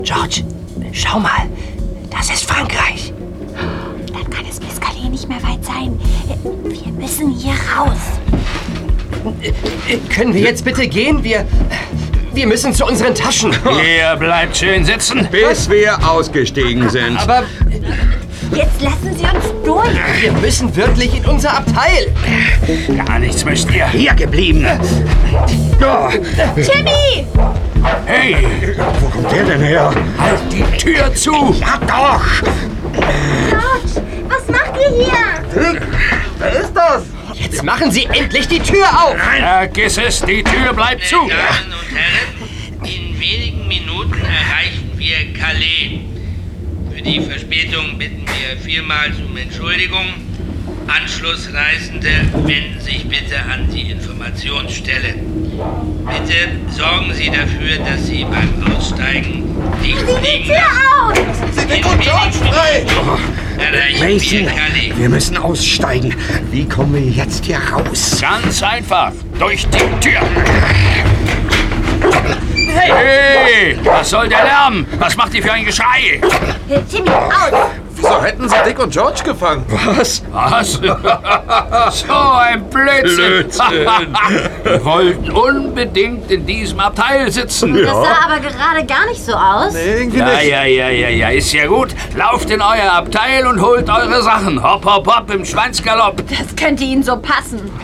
George, schau mal. Das ist Frankreich. Dann kann es bis Calais nicht mehr weit sein. Wir müssen hier raus. Können wir jetzt bitte gehen? Wir müssen zu unseren Taschen. Ihr bleibt schön sitzen. Bis wir ausgestiegen sind. Aber Jetzt lassen Sie uns durch. wir müssen wirklich in unser Abteil. Gar nichts müsst ihr. Hier geblieben. Timmy! Hey, Wo kommt der denn her? halt die Tür zu. Ja doch! George, was macht ihr hier? Wer ist das? Jetzt machen Sie endlich die Tür auf. Vergiss es, die Tür bleibt zu. Meine Damen und Herren, in wenigen Minuten erreichen wir Calais. Für die Verspätung bitten wir vielmals um Entschuldigung. Anschlussreisende wenden sich bitte an die Informationsstelle. Bitte sorgen Sie dafür, dass Sie beim Aussteigen nicht liegen Tür lassen. auf! Sie Dick und George frei! Erreichen wir Mason, Calais. wir müssen aussteigen. Wie kommen wir jetzt hier raus? Ganz einfach. Durch die Tür. Hey, was soll der Lärm? Was macht ihr für ein Geschrei? Timmy, aus! Wieso hätten Sie Dick und George gefangen? Was? Was? So ein Blödsinn. Wir wollten unbedingt in diesem Abteil sitzen. Das sah aber gerade gar nicht so aus. Irgendwie Ja, nicht. ja, ist ja gut. Lauft in euer Abteil und holt eure Sachen. Hopp, hopp, hopp im Schwanzgalopp. Das könnte Ihnen so passen.